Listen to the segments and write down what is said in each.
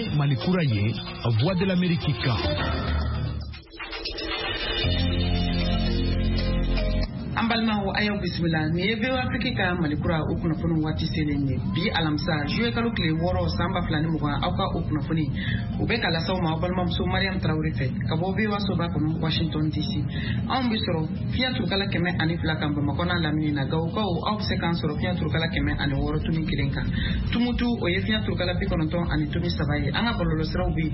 Malikura ye, Voix de l'Amérique. Ambalma wa ayo bismillah ne be wa Afrika Malikura ukuna funu wati selenge bi alamsa jouer kalo kle woro samba flani mo aka ukuna funi ube kala saw ma balma so Mariam Traoré fe kabo be wa so ba ko Washington DC on bi soro fiya tur kala keme ani flaka mbama kona lamini na gaw ko au sekan soro fiya tur kala keme ani woro tumi kilenka tumutu o ye fiya tur kala piko nton ani tumi sabaye anga bololo sraw bi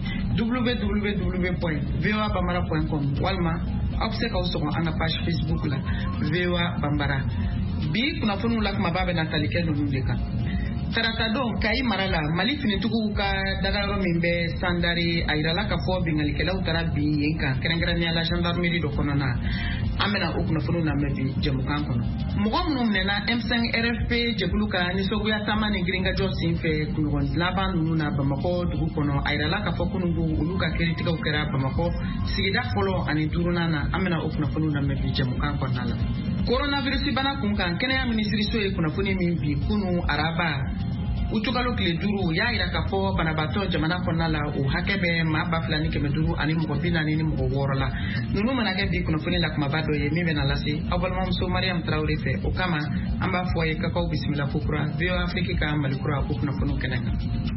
www.voabamara.com walma Obseka usoko anga page Facebook la VOA Bambara bi kuna funu la kuma babe na talike no ndeka tarata don kai marala mali fini tugu ka daga mimbe sandari airala ka fo bingali kala utara bi yenka kerengera ni ala gendarmerie do konona amena ukuna funu na mebi jamukan kono mugom num nena M5 RFP jebuluka ni sogu ya tamani gringa josin fe kunugon laban nuna bamako dugu kono airala ka fo kunungu uluka kritika ukera bamako sigida folo ani duruna na amena ukuna funu na mebi jamukan konala coronavirus bana kunkan kenya ministry so e kuna funi mimbi kunu araba utukalo kile duru ya ira ka fo bana bato jamana konala o hakebe maba flani ke meduru ani mo bina ni mo worola nunu manake bi kuna funi la kuma bado ye mibe na lasi abal mom so Mariam Traoré fe o kama amba fo ye ka ko bismillah fukura bio Afrika ka Malikura ko kuna funu kenaka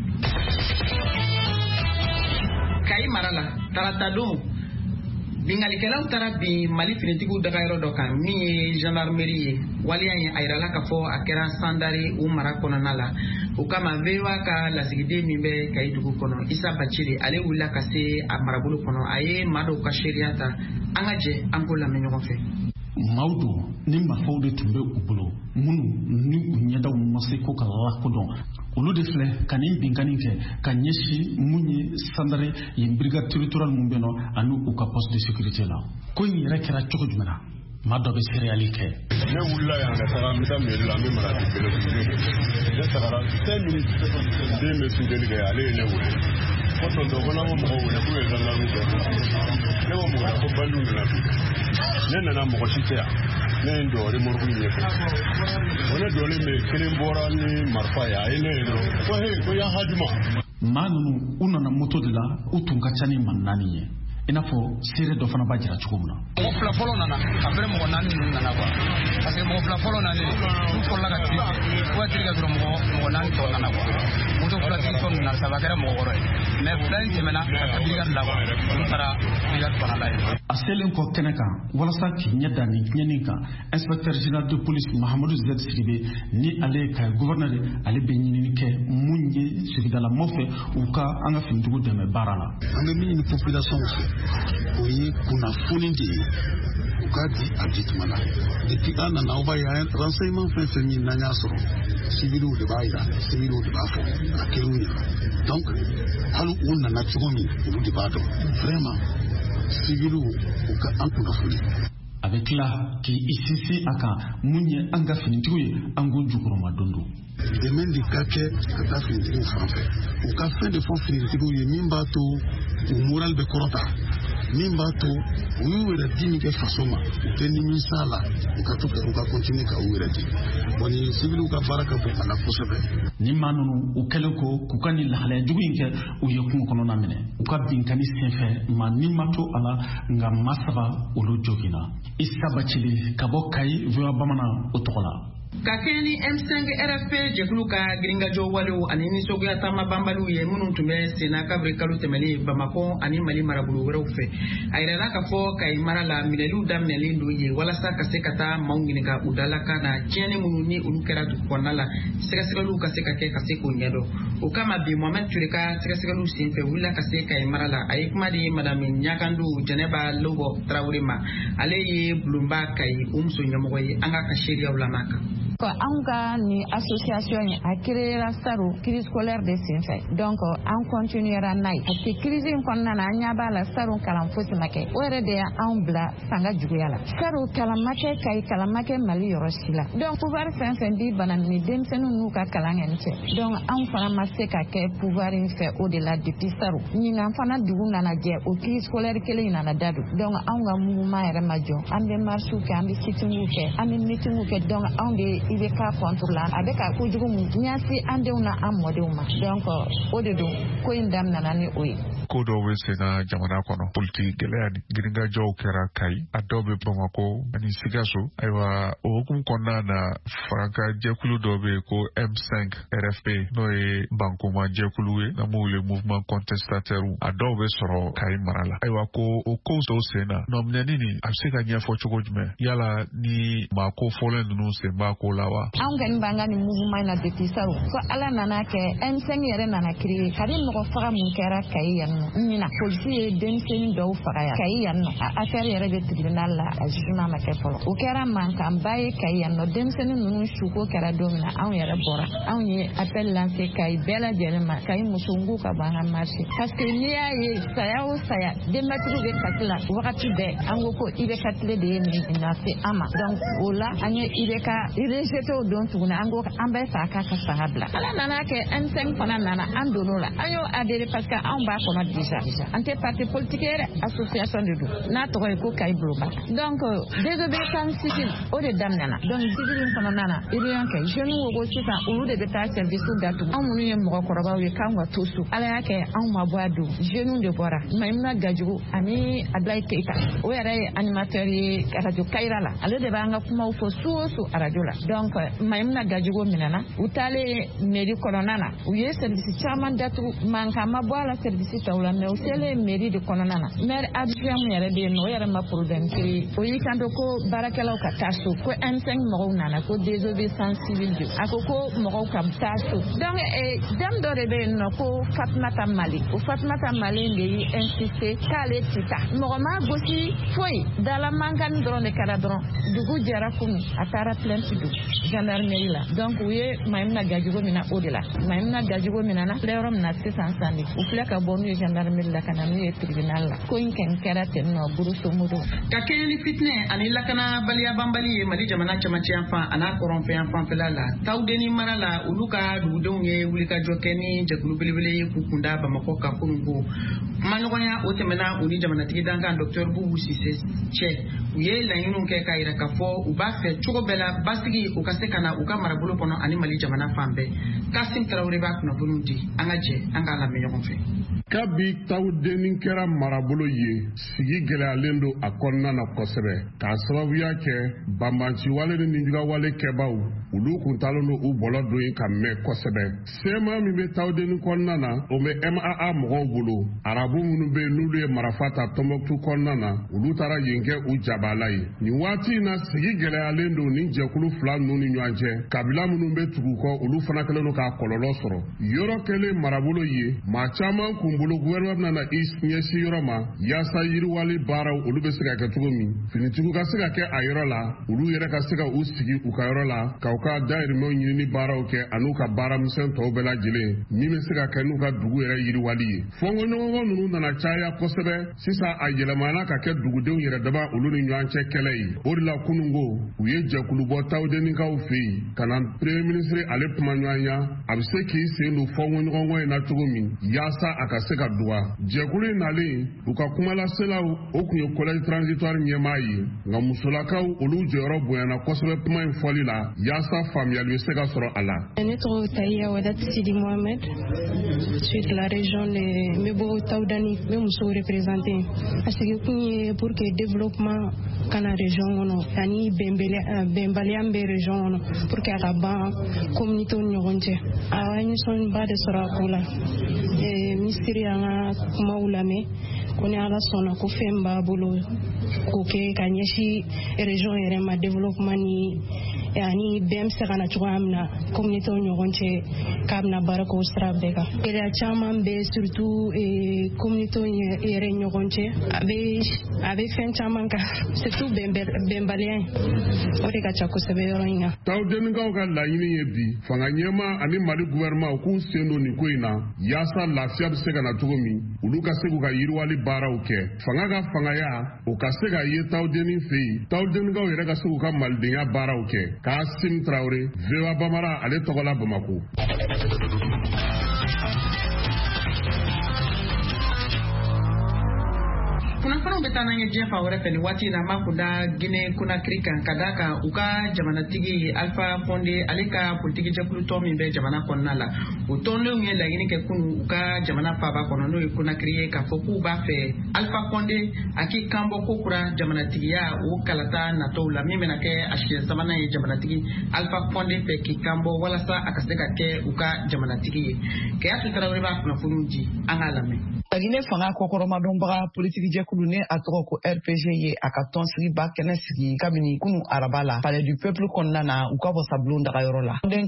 kai marala tarata do bingali kala utara bi mali finitigu daga yoro dokan mi gendarmerie waliya ye airala ka fo akera sandari u mara kono nala u kama vewa ka lasigide mimbe kai dugu kono Isa Bachiri ale wula ka se amarabulu kono aye mado ka sheriata angaje angola menyo fe Maudu ni mafaude tumbe ubulo munu ni unyeda umasiko kala kodon ulu defle kanin binkani ke kanyeshi munyi sandare yin brigade territorial mumbeno anu uka poste de sécurité la ko ni rekera choko jumana mado be serialike ne wulla ya ngatara mita meri la memara de bele de sara 5 minutes de me sudeli ga ale ne wulle foto do bona mo mo wulle ko e zalla ru ne mo mo ko balu na ne na mo ko sitea ne ndo re mo ko ni ko wona dole me kelen bora ni marfa ya ene no ko ya haduma manunu unana moto de la utunga chani manani inafo sire do fana bajira chukumuna mo plafolo nana après mo nani nana kwa parce que mo plafolo nani ko la ka ti ko ti ga mo nani to nana kwa mo to la ti to nana sa bakara mo gore mais plan semena ka ti ga la kwa para ti ga para la aselen ko keneka wala sa ki nyada ni nyenika inspecteur général de police Mahamadou Zed Sidibe ni ale ka gouverneur ale benyini ke munye sigidala mofe uka anga findugo de me barala anga mi ni population oye kuna funindi ukati ajitumana depuis un an on va y a renseignement fait nanya soro civilu de baira civilu de bafo akerunya donc halu unna na chugomi de bado vraiment civilu uka ankuna fuli avec là qui ici aka munye anga finituye ango jukuro madondo demain di kake kata finitigu français uka fin de fond finitigu ye mimbato moral be korota mimbato uwera dimi ke fasoma uteni misala ukatoka uka continue ka uwera di boni civilu ka baraka bu ala kusebe ni manunu ukeleko kukani la hala juguinke uyekungo kono na mene uka binkani senfe manimato ala nga masaba ulu jogina Isa Bachiri kabokai vwa bamana utokola kakeni M5 RFP jekuluka gringa jo walu anini sogu ya tama bambalu ye munu tume sena kabre kalu temeli bamako ani mali marabulu wera ufe airela ka fo kai marala minelu damneli ndo ye wala sa ka sekata maungini ka udala kana tieni munu ni ulukera tu konala sekasekalu ka sekake ka seko nyado o kama bi moment tureka sekasekalu sinfe wula ka seka kai marala ayikma di madame nyakandu Janeba Lobo Traoré ma ale ye blumba kai umso nyamogo ye anga ka sheria ulamaka Anga ni association a créé la SARO, crise scolaire de Sinfait. Donc, on continuera naï. Parce que crise qu'on a n'yaba la SARO kalam fosi make. Ouere de en bla sanga juguyala. SARO kalamake kai kalamake mali yorosila. Donc, pouvoir s'infendi banani demsenu nuka kalangenche. Donc, on fana masse kake pouvoir faire au-delà depuis SARO. Ni n'enfana dugu nana je au crise scolaire kele nana dadu. Donc, on ga mouvement ere majo. Ambe marchu ke ambe sitingu ke ambe meetingu ke donc on be i bɛ k'a contre la a bɛ ka kojugu mun ɲɛsi an denw na an mɔdenw ma donc o de don ko in daminɛna ni o ye. Ko dɔw bɛ sen na jamana kɔnɔ politiki gɛlɛya ni giringajɔw kɛra Kayi a dɔw bɛ Bamakɔ ani Sikaso ayiwa o hukumu kɔnɔna na faranka jɛkulu dɔw bɛ ko M5 RFP n'o ye Bankoma jɛkulu ye n'an b'o wele mouvement contestataire a dɔw bɛ sɔrɔ Kayi mara la ayiwa ko o kow dɔw sen na nɔminɛni nin a bɛ se ka ɲɛfɔ cogo jumɛn yala ni maa ko fɔlen ninnu sen b'a ko la wa. Anw kɔni b'an ka nin mouvement in na depuis saro fo Ala nana kɛ M5 yɛrɛ nana créer kadi mɔgɔ faga mun kɛra Kayi yan nɔ ɲina polisi ye denmisɛnnin dɔw faga yan Kayi yan nɔ a affaire yɛrɛ bɛ tribunal la a jugement ma kɛ fɔlɔ o kɛra mankanba ye Kayi yan nɔ denmisɛnnin ninnu suko kɛra don min na anw yɛrɛ bɔra anw ye appel lancé Kayi bɛɛ lajɛlen ma Kayi musow n k'u ka bɔ an ka marché parce que n'i y'a ye saya o saya denbatigiw bɛ kasi la wagati bɛɛ an ko ko IBK tile de ye nin lase an ma donc o la an ye IBK rejeté o don tuguni an ko an bɛ fɛ a k'a ka fanga bila Ala nana kɛ M5 fana nana an donn'o la an y'o adhéré parce que anw b'a kɔnɔ déjà an tɛ parti politique yɛrɛ association de don n'a tɔgɔ ye ko Kayi Bloba donc désobéissance civile o de daminɛna donc civile in kɔnɔna na réunion kɛ jeunes ko ko sisan olu de bɛ taa service datugu anw minnu ye mɔgɔkɔrɔbaw ye k'an ka to so Ala y'a kɛ anw ma bɔ a don jeunes de bɔra Maïmouna Gadjugu ani Ablaye Keita o yɛrɛ ye animateur ye radio Kayira la ale de b'an ka kumaw fɔ su o su radio la donc Maïmouna Gadjugu minɛna u taalen mairie kɔnɔna na u ye service caman datugu mankan ma bɔ a la service taw la mais u selen mairie de kɔnɔna na maire adjoint mun yɛrɛ bɛ yen nɔ o yɛrɛ ma problème créer o y'i kanto ko baarakɛlaw ka taa so ko M5 mɔgɔw nana ko désobéissance civile de a ko mɔgɔw ka taa so donc dame dɔ de bɛ yen nɔ ko Fatumata Mali o Fatumata Mali de y'i insisté k'ale ti taa mɔgɔ ma gosi foyi dala mankani dɔrɔn de kɛra dɔrɔn dugu jɛra kunu a taara plainte don gendarmerie la donc u ye Maïmouna Gadjugu minɛ o de la Maïmouna Gadjugu minɛna filɛ yɔrɔ min na sisan san de u filɛ ka bɔ n'u ye gendarmerie la ka na n'u ye tribunal la ko in kɛn kɛra ten nɔ grosso modo ka kɛɲɛ ni fitinɛ ani lakanabaliya banbali ye Mali jamana cɛmancɛ yan fan a n'a kɔrɔnfɛ yan fanfɛla la Tawudeni mara la olu ka dugudenw ye wulikajɔ kɛ ni jɛkulu belebele ye k'u kunda Bamakɔ kan kunun ko kumaɲɔgɔnya o tɛmɛna u ni jamanatigi dankan Dr Boubou Cissé cɛ u ye laɲiniw kɛ k'a yira k'a fɔ u b'a fɛ cogo bɛɛ la basigi u ka se ka na u ka marabolo kɔnɔ ani Mali jamana fan bɛɛ Kasim Tarawele b'a kunnafoniw di an ka jɛ an k'a lamɛn ɲɔgɔn fɛ. Kabi Tawudeni kɛra marabolo ye sigi gɛlɛyalen don a kɔnɔna na kosɛbɛ k'a sababuya kɛ banbanciwale ni ninjugawale kɛbaw olu kun talen don u bɔlɔ don in ka mɛn kosɛbɛ sema min bɛ Tawudeni kɔnɔna na o bɛ MAA mɔgɔw bolo arabu minnu bɛ n'olu ye marifa ta Tɔnbɔkutu kɔnɔna na olu taara yen kɛ u jabala ye nin waati in na sigi gɛlɛyalen don ni jɛkulu fila ninnu ni ɲɔgɔn cɛ kabila minnu bɛ tugu kɔ olu fana kɛlen don k'a kɔlɔlɔ sɔrɔ yɔrɔ kɛlen marabolo ye maa caman kun bolo gouvernement nana ɲɛsin yɔrɔ ma yaasa yiriwali baaraw olu bɛ se ka kɛ cogo min finitigiw ka se ka kɛ a yɔrɔ la olu yɛrɛ ka se ka u sigi u ka yɔrɔ la k'u ka dahirimɛw ɲini ni baaraw kɛ an'u ka baaramisɛn tɔw bɛɛ lajɛlen min bɛ se ka kɛ n'u ka dugu yɛrɛ yiriwali ye fɔnkɔɲɔgɔnkɔ ninnu nana caya kosɛbɛ sisan a yɛlɛmana ka kɛ dugudenw yɛrɛ daba olu ni ɲɔgɔn cɛ kɛlɛ ye o de la kunungo u ye jɛkulu bɔ Tawudenikaw fɛ yen ka na premier ministre ale kuma ɲɔgɔnya a bɛ se k'i sen don fɔnkɔɲɔgɔnkɔ in na cogo min yaasa a ka se ka duwa jɛkulu in nalen u ka kumalaselaw o tun ye collège transitoire ɲɛmaa ye nka musolakaw olu jɔyɔrɔ bonyana kosɛbɛ kuma in fɔli la yaasa faamuyali bɛ se ka sɔrɔ a la. Ne tɔgɔ Tahiya Wadat Sidi Mohamed, je suis de la région de Mebo Tawudani, n bɛ musow représenté a sigi kun ye pour que développement kana région kɔnɔ ani bɛnbaliya min bɛ région kɔnɔ pour que a ka ban communauté ni ɲɔgɔn cɛ a ye nisɔndiba de sɔrɔ a ko la ministre y'an ka kumaw lamɛn ko ni Ala sɔnna ko fɛn b'a bolo k'o kɛ ka ɲɛsin région yɛrɛ ma développement ni ani bɛn bɛ se ka na cogoya min na communauté ni ɲɔgɔn cɛ k'a bɛna baara k'o sira bɛɛ kan gɛlɛya caman bɛ surtout communauté yɛrɛ ni ɲɔgɔn cɛ a bɛ fɛn caman kan surtout bɛnbaliya o de ka ca kosɛbɛ yɔrɔ in na. Tawudenikaw ka laɲini ye bi fanga ɲɛma ani Mali gouvernement k'u sen don nin ko in na yaasa lafiya bɛ se ka na cogo min olu ka se k'u ka yiriwali baaraw kɛ fanga ka fangaya o ka se ka ye Tawudeni fɛ yen Tawudenikaw yɛrɛ ka se k'u ka malidenya baaraw kɛ. Kasim Traoré, VOA Bamara, ale tɔgɔ la Bamako. fana bɛ taa n'an ye diɲɛ fan wɛrɛ fɛ nin waati in na ma kunda Guinée Conakry kan ka d'a kan u ka jamanatigi Alpha Condé ale ka politiki jɛkulu tɔn min bɛ jamana kɔnɔna la o tɔndenw ye laɲini kɛ kunun u ka jamana faaba kɔnɔ n'o ye Conakry ye k'a fɔ k'u b'a fɛ Alpha Condé a k'i kanbɔ ko kura jamanatigiya o kalata natɔw la min bɛna kɛ a siɲɛ sabanan ye jamanatigi Alpha Condé fɛ k'i kanbɔ walasa a ka se ka kɛ u ka jamanatigi ye Keyatu Tarawele b'a kunnafoniw di an k'a lamɛn. Guinée fanga kɔkɔrɔmadɔnbaga politiki jɛkulu ne a tɔgɔ ko RPG ye a ka tɔnsigiba kɛnɛ sigi kabini kunu araba la Palais du Peuple kɔnɔna na u ka wasabulon dagayɔrɔ la. Den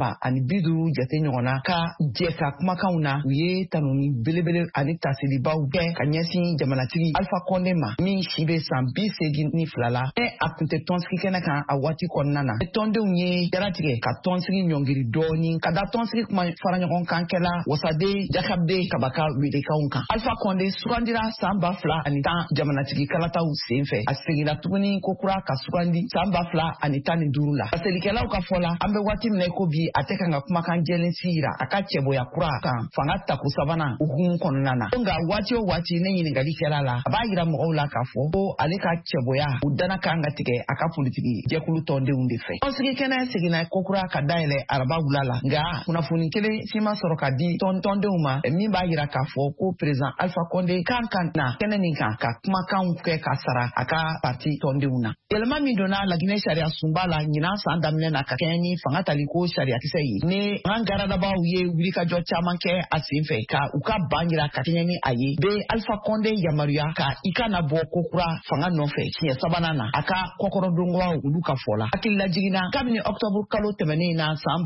350 jate ɲɔgɔnna ka jɛ ka kumakanw na u ye tanuni belebele ani tasiribaw kɛ ka ɲɛsin jamanatigi Alpha Condé ma min si bɛ san 82 la. A tun tɛ tɔnsigi kɛnɛ kan a waati kɔnɔna na. Tɔndenw ye jaratigɛ ka tɔnsigi ɲɔngiri dɔɔni ka da tɔnsigi kuma fara ɲɔgɔn kan kɛla Wasaden Jakabe Kabaka Wedekanw kan. Alpha Condé sugandira san 2010 jamanatigi kalataw senfɛ a seginna tuguni ko kura ka sugandi san 2015 la. Selikɛlaw ka fɔ la an bɛ waati min na ko bi a tɛ kan ka kumakan jɛlen sira a ka cɛbɔya kura kan fanga tako sabanan hukumu kɔnɔna na. Nka waati o waati ne ɲininkali kɛra la a b'a yira mɔgɔw la k'a fɔ ko ale ka cɛbɔya u dana kan ka tigɛ a ka politiki jɛkulu tɔndenw de fɛ. Tɔnsigi kɛnɛ seginna ko kura ka dayɛlɛ araba wula la nka kunnafoni kelen si ma sɔrɔ ka di tɔndenw ma min b'a yira k'a fɔ ko président Alpha Condé kan na kɛnɛ nin kan ka kumakanw kɛ ka sara a ka parti tɔndenw na. Yɛlɛma min donna Laginɛ sariya sunba la ɲinan san daminɛ na ka kɛɲɛ ni fanga tali ko sariyakisɛ ye. Ne an garadabaw ye wulikajɔ caman kɛ a senfɛ ka u ka ban jira ka kɛɲɛ ni a ye. Be Alpha Condé yamaruya ka i kana bɔ ko kura fanga nɔfɛ siɲɛ sabanan na a ka kɔkɔrɔdonbaw olu ka fɔ la. Hakilila jiginna kabini octobre kalo tɛmɛnen na san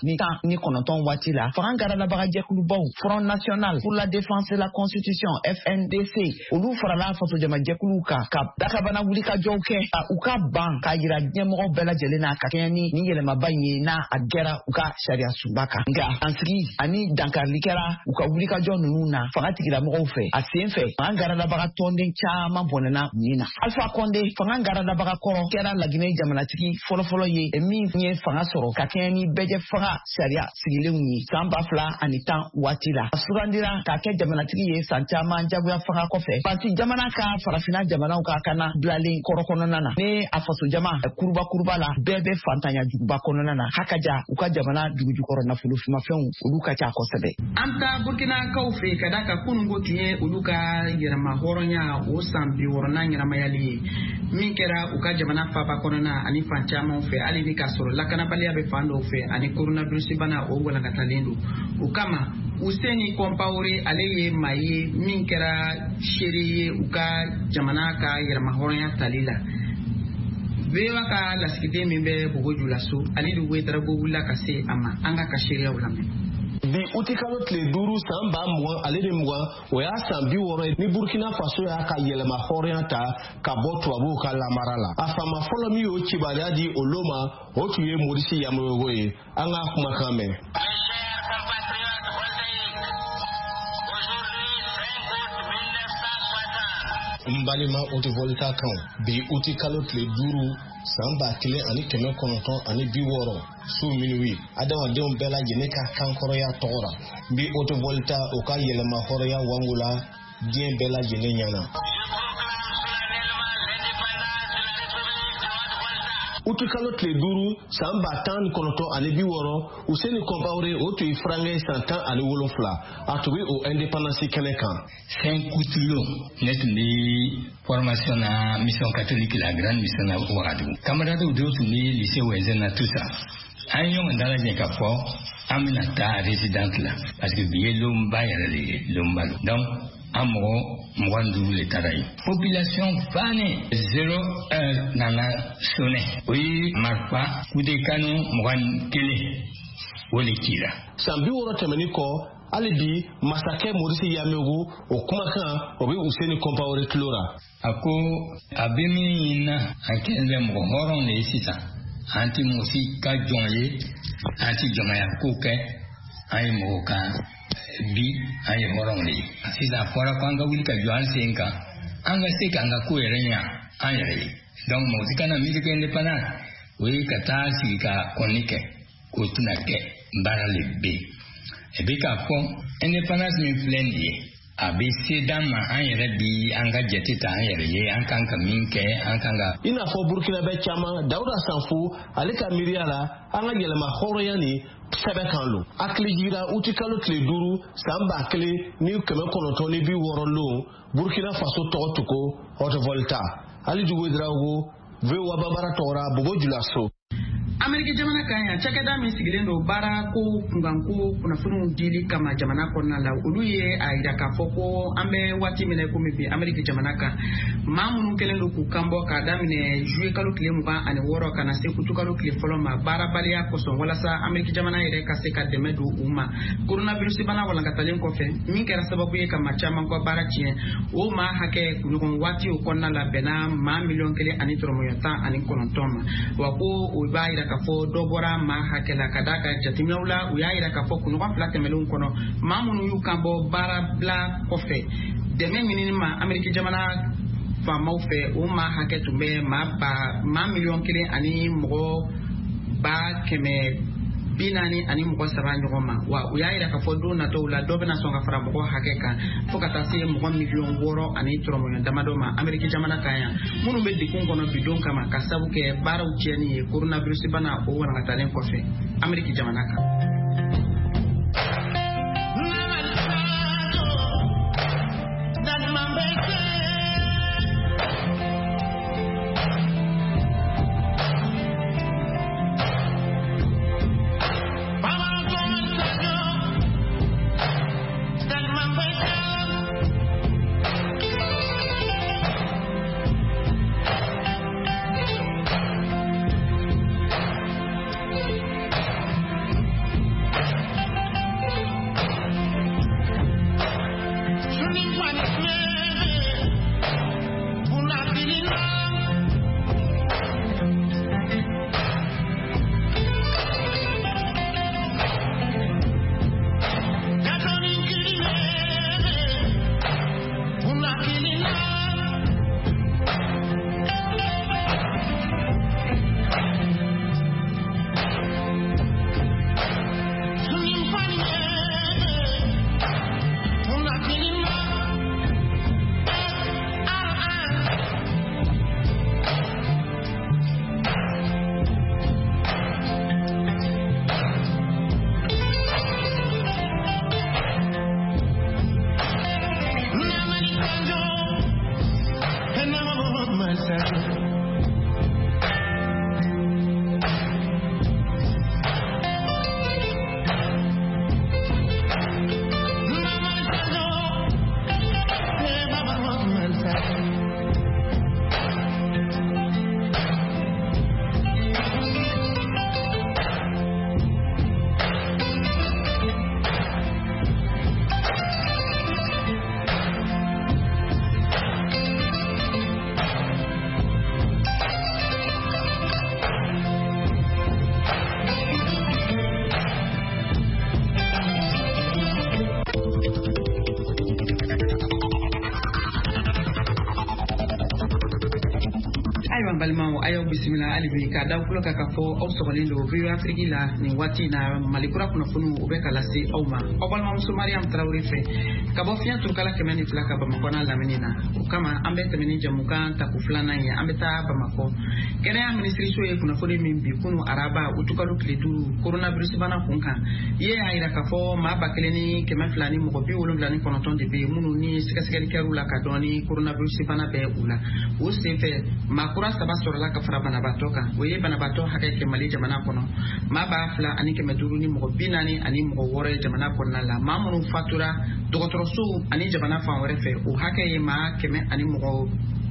2019 waati la fanga garadabaga jɛkulubaw Front National pour la Défense de la Constitution FNDC olu farala faso jama jɛkuluw kan ka dakabana wulikajɔw kɛ u ka ban ka yira ɲɛmɔgɔ bɛɛ lajɛlen na ka kɛɲɛ ni yɛlɛmaba in ye n'a a gɛra u ka sariya sunba kan. Nka ansigi ani dankarili kɛra u ka wulikajɔ ninnu na fanga tigilamɔgɔw fɛ a sen fɛ fanga garadabaga tɔnden caman bɔnɛna u ni na. Alpha Condé fanga garadabaga kɔrɔ kɛra Laginɛ jamanatigi fɔlɔfɔlɔ ye min ye fanga sɔrɔ ka kɛɲɛ ni bɛɛjɛ fanga sariya sigilenw ye san 2010 waati la. A sugandira ka kɛ jamanatigi ye san caman jagoya fanga kɔfɛ parti jamana ka farafina jamanaw ka kana bilalen kɔrɔ kɔnɔna na ne a faso jama kuruba la bɛɛ bɛ fantanya juguba kɔnɔna na hakaja u ka jamana dugujukɔrɔ nafolofimafɛnw olu ka ca kosɛbɛ. An ta Burkinakaw fɛ ka da ka kunungo tun ye olu ka yɛrɛma hɔrɔnya o san 60 yɛrɛmayali ye min kɛra u ka jamana faaba kɔnɔna ani fan camanw fɛ hali ni k'a sɔrɔ lakanabaliya bɛ fan dɔw fɛ ani coronavirus bana o walankatalen don o kama Useni Compaoré ale ye maa ye min kɛra seere ye u ka jamana ka yɛrɛma hɔrɔnya tali la. VOA ka lasigiden min bɛ Bogoju la so ale de Ouedraogo wulila ka se a ma an ka seereyaw lamɛn. Bi uti kalo tile 5 san 20 ale de 20 o y'a san 60 ni Burkina Faso y'a ka yɛlɛma hɔrɔnya ta ka bɔ tubabuw ka lamara la. A fama fɔlɔ min y'o cibaliya di olu ma o tun ye Morisi Yamoyogo ye. An ka kumakan mɛn. Mbalima Otivolta kan bi uti kalo tile 5 san 1960 su minuit adamadenw bɛɛ lajɛlen ka kankɔrɔya tɔgɔ la bi Otivolta o ka yɛlɛma hɔrɔnya wangula diɲɛ bɛɛ lajɛlen ɲɛna. Uti kalo tile 5 san 1960 Useni Compaoré o tun ye furankɛ san 17 a tun bɛ o indépendance kɛnɛ kan. 5 août ne tun bɛ formation na mission catholique la grande mission na Ouagadougou. Camarades dɔw tun bɛ lycée Wenzin na tout ça. An ye ɲɔgɔn dalajɛ ka fɔ an bɛna taa résidence la parce que bi ye lomba yɛrɛ de ye lomba lo. Donc an mɔgɔ 25 le taara yen. Population bannen 01 nana sonné. O ye marifa coup de canon 21 o de cira. San 60 tɛmɛni kɔ hali bi masakɛ Morisi Yamoyogo o kumakan o bɛ Useni Compaoré tulo la. A ko a bɛ min ɲini na an kɛlen bɛ mɔgɔ hɔrɔn de ye sisan an tɛ Morisi ka jɔn ye an tɛ jamana ko kɛ an ye mɔgɔw ka bi an ye hɔrɔnw de ye sisan fɔra ko an ka wuli ka jɔ an sen kan an ka se k'an ka ko yɛrɛ ɲa an yɛrɛ ye donc mɔgɔ si kana miiri ko indépendance o ye ka taa sigi ka kɔnni kɛ k'o tɛna kɛ baara le bɛ yen et puis k'a fɔ indépendance min filɛ nin ye a bɛ se d'an ma an yɛrɛ bi an ka jate ta an yɛrɛ ye an kan ka min kɛ an kan ka. I n'a fɔ burkinabɛ caman Dawuda Sanfo ale ka miiriya la an ka yɛlɛma hɔrɔnya ni sɛbɛn kan lo hakili jigira uti kalo tile 5 san 1960 Burkina Faso tɔgɔ tuko Haute-Volta Ali Dugo Drago VOA Bambara tɔgɔra Bobo Julaso. Amerika jamana kan ya cakɛda min sigilen don baara ko kunkanko kunnafoniw dili kama jamana kɔnɔna la olu ye a yira k'a fɔ ko an bɛ waati minɛ komi bi Amerika jamana kan maa minnu kɛlen don k'u kanbɔ k'a daminɛ juillet kalo tile 26 kana se kutu kalo tile fɔlɔ ma baarabaliya kosɔn walasa Amerika jamana yɛrɛ ka se ka dɛmɛ don u ma coronavirus bana walankatalen kɔfɛ min kɛra sababu ye ka maa caman ka baara tiɲɛ o maa hakɛ ɲɔgɔn waati o kɔnɔna la bɛnna maa 1,19 ma wa ko o b'a yira k'a fɔ dɔ bɔra maa hakɛ la ka da ka jateminɛw la u y'a yira k'a fɔ kunɲɔgɔn 2 tɛmɛlenw kɔnɔ maa minnu y'u kan bɔ baarabila kɔfɛ dɛmɛ ɲinini ma Amerika jamana faamaw fɛ o maa hakɛ tun bɛ maa 1,000,000 ani mɔgɔ 440 ani mɔgɔ 3 ɲɔgɔn ma wa u y'a yira k'a fɔ don natɔw la dɔ bɛna sɔn ka fara mɔgɔ hakɛ kan fo ka taa se mɔgɔ 6,000,000 ani tɔrɔmɔɲɔ damadɔ ma Amerika jamana kan yan minnu bɛ dekun kɔnɔ bidon kama ka sabu kɛ baaraw tiɲɛni ye coronavirus bana o walankatalen kɔfɛ Amerika jamana kan. balimaw ayo bisimila alibi ka da kulo ka fo aw sogolin do bi Afrique la ni wati na malikura kuna funu o be kala se aw ma o balma muso Mariam Traoré fe ka bo fiya turkala kemeni flaka ba makona la menina o kama ambe temeni jamuka ta ku flana ya ambe ta ba mako kene ya ministry so e kuna fone min bi kunu araba utukalu kledu coronavirus bana kunka ye ayira ka fo ma ba keleni kemen flani mo bi wolon flani kono ton de be munu ni sikasikali kerula ka doni coronavirus bana be ula o se fe makura saba sɔrɔ la ka fara banabaatɔ kan o ye banabaatɔ hakɛ kɛ Mali jamana kɔnɔ maa b'a fila ani 500 ni mɔgɔ 40 ani mɔgɔ 6 ye jamana kɔnɔna la maa minnu fatura dɔgɔtɔrɔso ani jamana fan wɛrɛ fɛ o hakɛ ye maa 100 ani mɔgɔ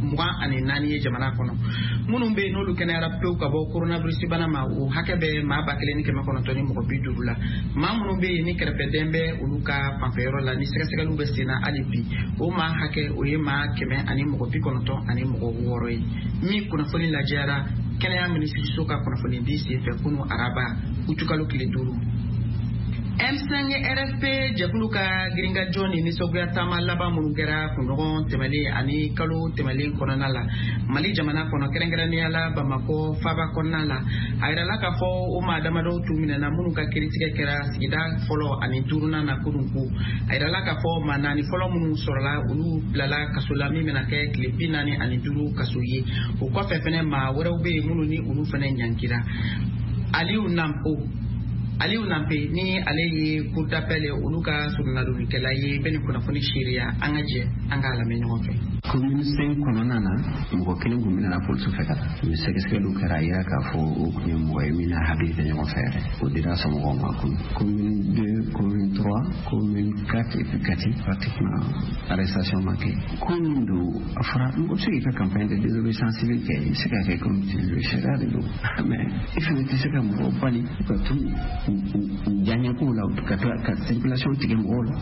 24 ye jamana kɔnɔ minnu bɛ n'olu kɛnɛyara pewu ka bɔ coronavirus bana ma o hakɛ bɛ maa 1900 ni mɔgɔ 50 la maa minnu bɛ yen ni kɛrɛfɛdɛn bɛ olu ka fanfɛyɔrɔ la ni sɛgɛsɛgɛliw bɛ sen na hali bi o maa hakɛ o ye maa 100 ani mɔgɔ 90 ani mɔgɔ 6 ye min kunnafoni lajɛra kɛnɛya minisiriso ka kunnafoni di senfɛ kunu araba utukalo tile 5 M5 RFP Jakuluka Gringa Johnny ni Soga Tama Laba Mungera Kundogon Temeli Ani Kalu Temeli Konala Mali Jamana Kono Kerengraniala Bamako Faba Konala Airala Kafo Uma Damado Tumina Munuka Kritika Kera Sida Follow Ani Turuna na Kurunku Airala Kafo Manani Follow Munu Sorla Ulu Lala Kasulami Menake Klipinani Ani Duru Kasuyi Ukofe Fene Ma Werube Mununi Ulu Fene Nyankira Aliu Nampe ni ale cour d'appel uluka surnalu kelaye beni kuna foni sharia angaje angala menyofe commune 5 kononana mugo kelen gumina na police fekata mi sekeske lu karaira ka fo okunya mugo emina habi de nyofere odira so mugo makun commune 2 commune 3 commune 4 et pratiquement arrestation manquée kundu afra mugo sey ka campagne de désobéissance civile ke sekake comme le chera de l'eau mais il faut que c'est comme au pali ko tout janya ko la ka circulation tigem ola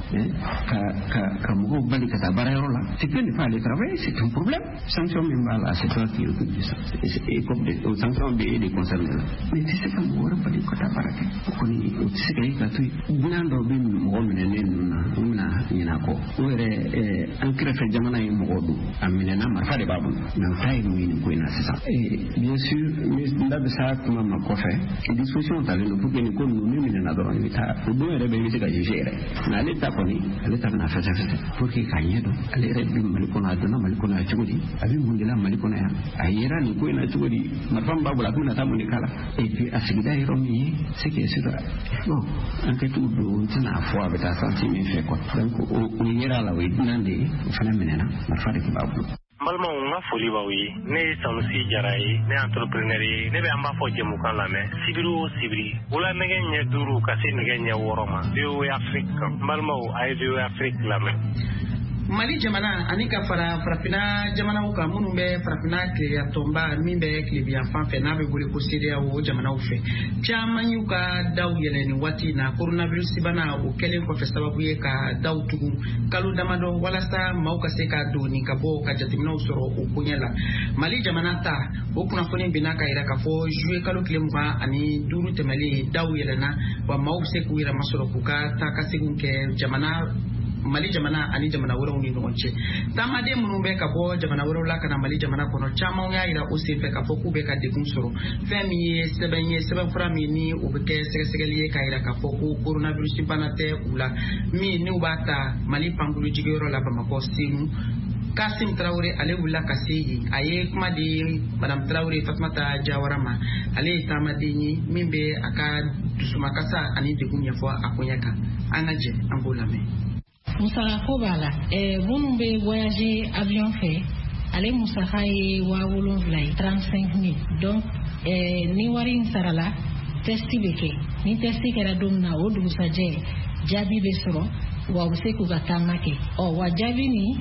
ka mugo bali ka tabara rola tu peux ne pas aller travailler, c'est un problème. Sanction même là, c'est toi qui occupe de ça. Et comme aux sanctions des concernés là. Mais tu sais comme on va pas dire que t'as pas raté. Tu sais que quand tu n'as bin mo menene na ina ko. Ore ankre fe jamana yi mo do. Aminena ma fa de babu. Na tay mo ni ko ina c'est ça. Et bien sûr, mais là de ça comment ma ko fait. Discussion ta le pour que ni ko no ni na do ni ta. Do ere be bi ka jere. Na le ta ko ni, le ta na fa fa. Pour que kanyedo. Ale re bi malikona dona malikona chugudi abi mundela malikona ya ayera ni ko ina chugudi mafamba bula kuna tamu ni kala et puis asigida iromi c'est que c'est bon enquête do tana afwa beta santi mi fait quoi donc o yera la wi nande fana menena marfade ki babu malma nga foli ba wi ne sanusi jaray ne entrepreneur yi ne be amba fo jemu kan la me sibiri wala ne nye duru kasi ne nye woroma yo Afrique malma o ay yo Afrique la me Mali jamana anika farafina jamana uka munu be farafina ke ya tomba mimbe ke bi afan fe na be bole ko sidia o jamana ufe chama nyuka daw yeleni wati na coronavirus bana o kelen ko fe sababu ye ka daw tugu kalu damado wala sa mauka se ka do ni ka bo ka jatimna usoro o kunyela Mali jamana ta o kuna foni binaka ira ka fo jouer kalu klemba ani duru temali daw yelena wa mause ku ira masoro kuka ta kasigun ke jamana Mali jamana ani jamana woro ni ngonche tamade munumbe ka bo jamana woro la kana Mali jamana kono chama ya ira osefe ka foku be ka dekun soro femi seben frami ni obeke segesegeliye ka ira ka foku coronavirus banate ula mi ni ubata Mali pangulu jigero la Bamako simu Kasim Traoré ale wula kasi aye kuma di Madame Traoré Fatmata Jawarama ale tamade ni mimbe aka dusuma kasa ani degunya fo akonyaka anaje angolame Moussa Kobala, vous be voyager avion fait, allez Moussa Haye wa wolonvlay 35 000. Donc ni warin sarala testi beke, ni testi kera domna odu saje jabi besoro wa useku gatamake. O wa jabi ni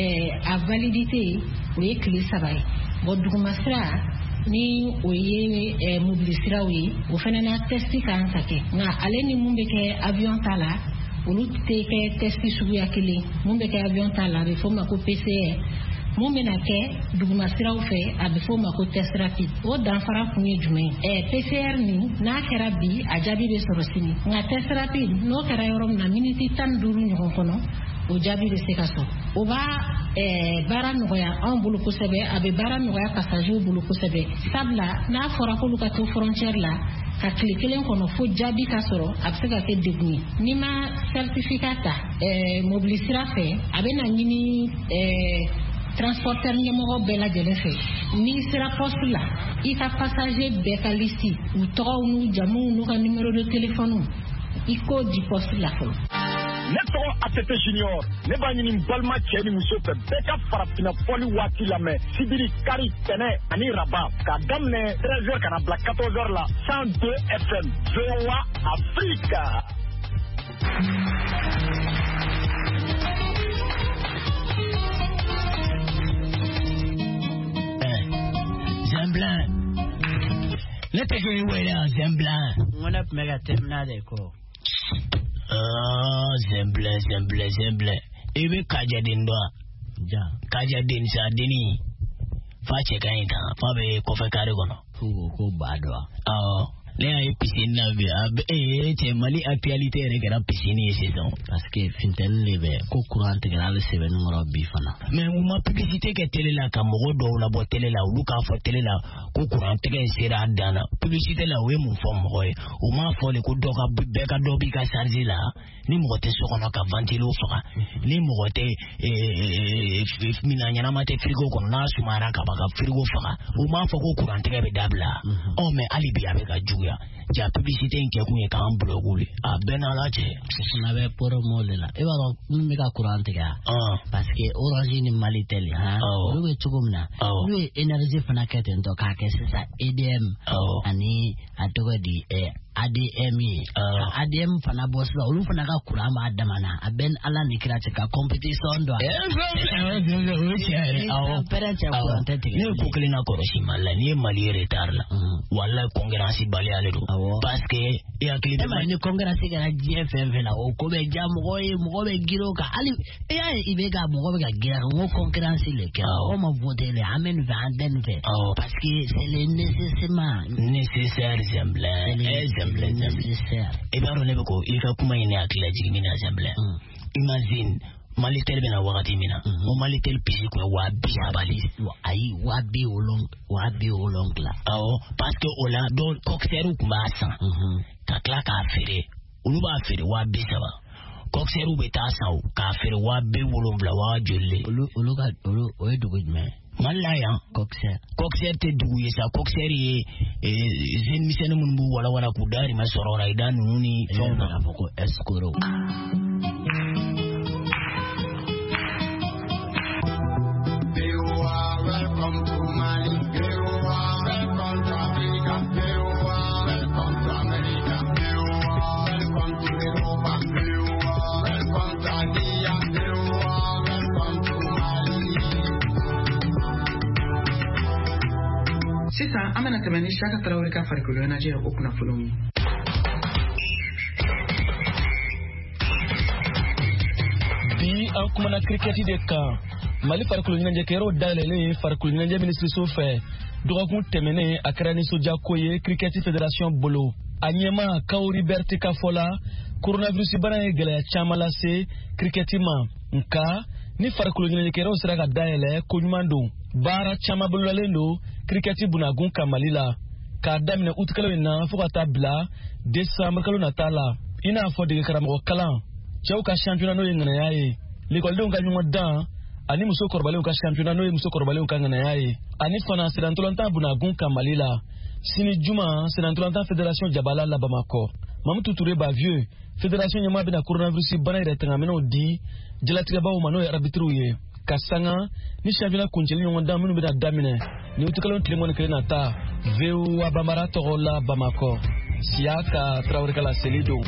a validité ou clé sabai. Bodu masra ni oye mobilisira oui, ou fenena testi kan sake. Na ale ni mumbeke avion tala olu teke testi sugu ya kelen mun bɛ kɛ avion ta la a bɛ fɔ ma ko PCR mun bɛ na kɛ duguma siraw fɛ a bɛ fɔ ma ko test rapide o danfara kun ye jumɛn PCR ni n'a kɛra bi a jaabi bɛ sɔrɔ sini nka test rapide n'o kɛra yɔrɔ min na miniti 15 ɲɔgɔn kɔnɔ o jaabi bɛ se ka sɔrɔ o b'a baara nɔgɔya anw bolo kosɛbɛ a bɛ baara nɔgɔya passagers bolo kosɛbɛ sabula n'a fɔra k'olu ka to frontière la ka tile kelen kɔnɔ fo jaabi ka sɔrɔ a bɛ se ka kɛ degun ye n'i ma certificat ta mobili sira fɛ a bɛ na ɲini transporteur ɲɛmɔgɔ bɛɛ lajɛlen fɛ n'i sera poste la i ka passager bɛɛ ka liste u tɔgɔw n'u jamuw n'u ka numéro de téléphone i k'o di poste la fɔlɔ. Ne tɔgɔ ATT Junior ne b'a ɲini balima cɛ ni muso fɛ bɛɛ ka farafina fɔli waati lamɛn sibiri kari tɛnɛ ani raba k'a daminɛ 13h kana bila 14h la 102 FM VOA Afrique. Zemblan ne tɛ k'i wele Zemblan n ko ne tun bɛ ka terminal de ko. Zemblan i bɛ kajaden dɔn ja kajaden sa denni fa cɛ ka ɲi kan fa bɛ kɔfɛ kari kɔnɔ ko ba dɔn les piscines là c'est Mali actualité regarde piscine saison parce que finten lebe ko courant intégral c'est ben ngoro bifana mais ou ma publicité que télé là kamoro do la bo télé là ou ka fo télé là ko courant intégral sera dana publicité là we mon fo mo ou ma fo le ko do ka be ka do bi ka charger là ni mo te so kono ka ventilo faka ni mo te mina nyana mate frigo kono na sumara ka baka frigo faka ou ma fo ko courant intégral be dabla oh mais alibi avec a juya ja publicité nke kunye ka ambuloguli a benala je na be pour mole la e ba mi ka courant intégral parce que orange ni malitel ha lu be chugumna lu énergie fana kete ndo ka ke ça EDM ani atoga di ADM fana boss la ulu fana ka kurama adamana aben ala nikira ka competition ndo ni ko klina koroshi mala ni mali retard la wala kongresi bali ale do parce que ya klide ni kongresi ga GFM la o ko be jam mo be giro ka ali ya ibega mo be ga gira mo kongresi le ka o ma voter le amen vanden ve parce que c'est le nécessaire nécessaire et bien on est beaucoup il faut comment il est à la jigmina assemblée imagine malitel bena wakati mina mo malitel pisi ko wa bi abali ayi wa bi olong la parce que ola do kokseru kumasa ka kla ka fere ulu ba fere wa bi saba kokseru beta saw ka fere wa bi wolongla wa jolle ulu o edugo me malaya kokser te dugu yesa kokser ye zen misene mun bu wala ku dari ma sorora idanu nuni fona na foko escoro welcome to Mali, welcome to America, welcome to America, welcome to Europa, welcome to Adia, welcome to Mali. Sisa amena temani shaka Traoré ka farikolo na je ko kuna fulumi. Bi an kuma na cricket de kan Mali farikolo nyanje kero dalele farikolo nyanje ministre sofe dogakun temene akrani soja koye cricket fédération bolo anyema Kaori Berti Kafola coronavirus bana egela chamala se cricketima nka ni farikolo nyanje kero sira ka dalele ko nyumando bara chama bolo lendo cricket bunagun kamalila ka damine utkalo na fukata bla décembre kalo natala ina fo de karamo kala chauka championnat no ngana yaye l'école de nganyuma dan ani muso korbale ka championnat no muso korbale ka ngana yaye ani fana sedantolanta bunagun kamalila sini juma sedantolanta fédération jabala la Bamako Mamutu Touré ba vieux fédération nyama bina coronavirus bana ire tangameno di jelatiga ba umano ya arbitruye kasanga ni championnat kunjeli nyonda minu bida damine ni utukalon tlemon kelena ta veu abamara togola Bamako siaka Traoré kala selido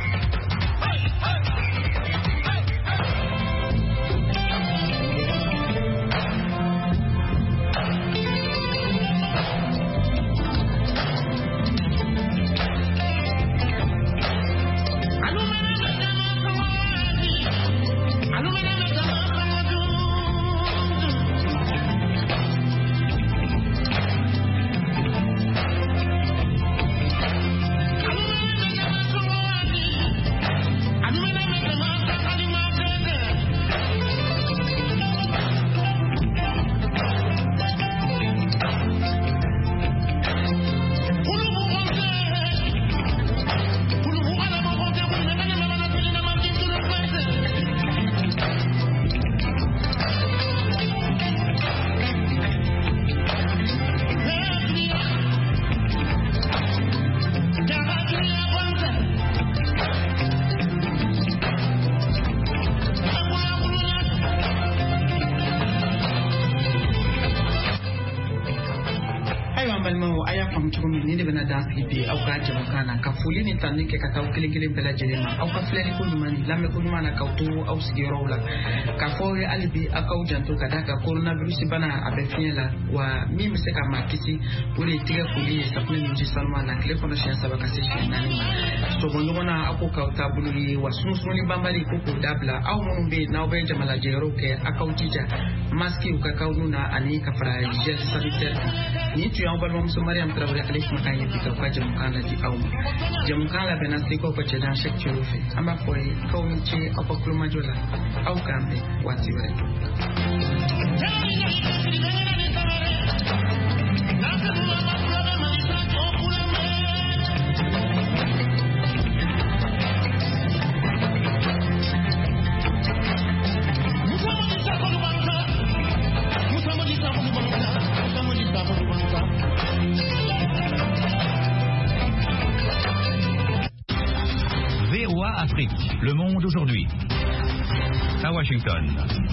fuli ni tanni ke kataw kelen bela jelema aw ka flani ko nyumani lamme ko nyumana ka to aw sigiro la ka fo alibi akaw janto kada ka coronavirus bana abe fiela wa mi mse ka makisi pure tiga fuli sa pule ni salma na kle kono sha sabaka se nani so bondo na ako ka tabulu yi wa sunusuni bambali ko ko dabla aw mon be na be jamala jero ke akaw tija maski ka kawnuna ani ka fra gel sanitaire ni tu en bal balimamuso Mariam Traoré ale kumakan ye bi ka ka jamukan la di aw ma jamukan la bɛnna seko ka cɛdan Cheikh Thioro fɛ an b'a fɔ ye k'aw ni ce aw ka kulomajɔ la aw k'an bɛn waati wɛrɛ. VOA Afrique, le monde aujourd'hui. À Washington.